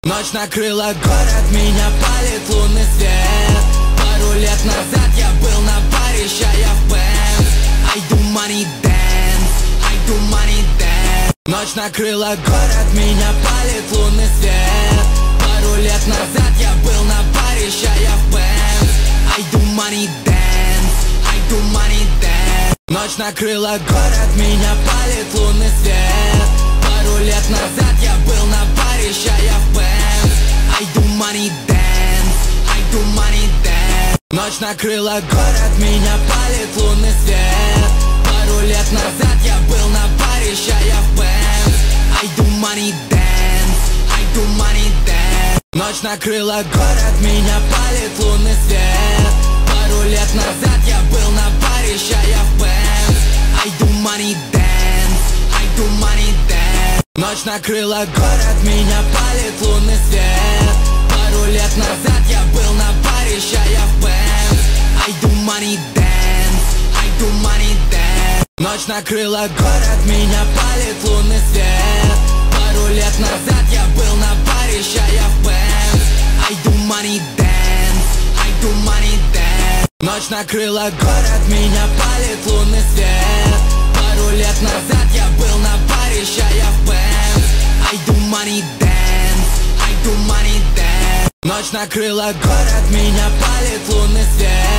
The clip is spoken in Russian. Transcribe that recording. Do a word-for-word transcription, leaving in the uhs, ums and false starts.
Ночь накрыла город, меня палит лунный свет. Пару лет назад я был на баре, ща я в Бенз. I do money dance, I do money dance. Ночь накрыла город, меня палит лунный свет. Пару лет назад я был на баре, ща я в Бенз. I do money dance, I do money dance. Ночь накрыла город, меня палит лунный свет. Пару лет назад я был на баре, ща я в Бенз. I do money dance, I do money dance. Ночь накрыла город, меня палит лунный свет. Пару лет назад я был на баре, ща я в Бенз. I do money dance, I do money dance. Ночь накрыла город, меня палит лунный свет. Пару лет назад я был на баре, ща я в Бенз. I do money dance, I do money dance. Ночь накрыла город, меня палит лунный свет. Пару лет назад я был на баре, ща я в Бенз. I do money dance, I do money dance. Ночь накрыла город, меня палит лунный свет. Пару лет назад я был на баре, ща я в Бенз. I do money dance, I do money dance. Ночь накрыла город, меня палит лунный свет. Пару лет назад я был на баре, ща я в Бенз. I do money dance, I do money dance. Ночь накрыла город, меня палит лунный свет.